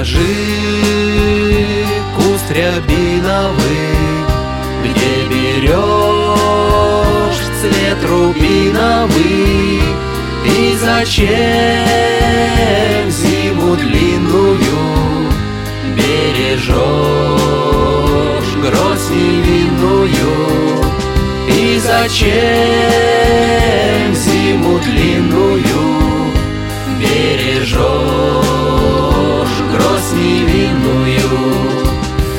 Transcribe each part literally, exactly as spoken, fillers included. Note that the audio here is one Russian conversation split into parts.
Покажи куст рябиновый, где берешь цвет рубиновый. И зачем зиму длинную бережешь грозь невинную? И зачем зиму длинную бережешь грозь невинную?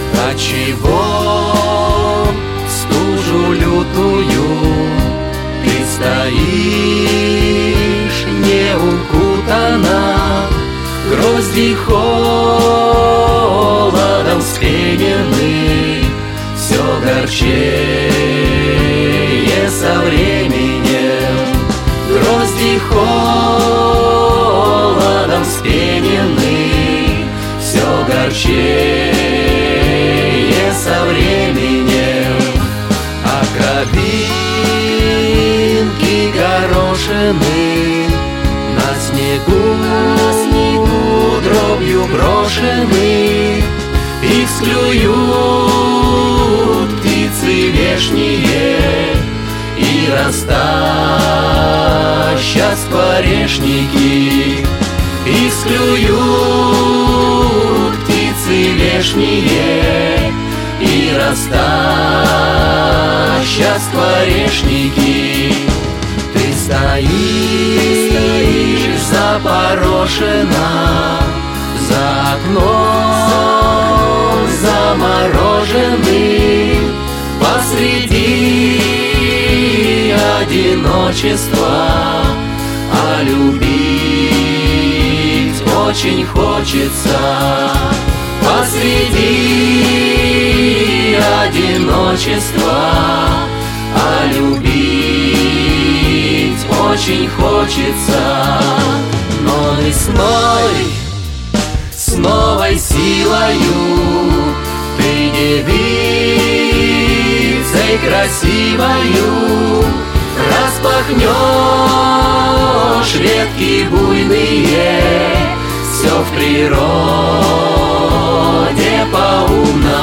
Отчего в стужу лютую ты стоишь не укутана, грозди холодом вспенены, все горчее со временем. Грозди холодом вспенены, все горчее со временем. А травинки горошины на снегу, на снегу дробью брошены, их склюют птицы вешние и растащат скворечники. Их склюют птицы вешние и растащат скворечники. Ты стоишь запорошена, за окном замороженный, посреди одиночества, а любить очень хочется. Посреди одиночества, а любить очень хочется. Но весной с новой силою ты девицей красивою распахнешь ветки буйные, все в природе поумно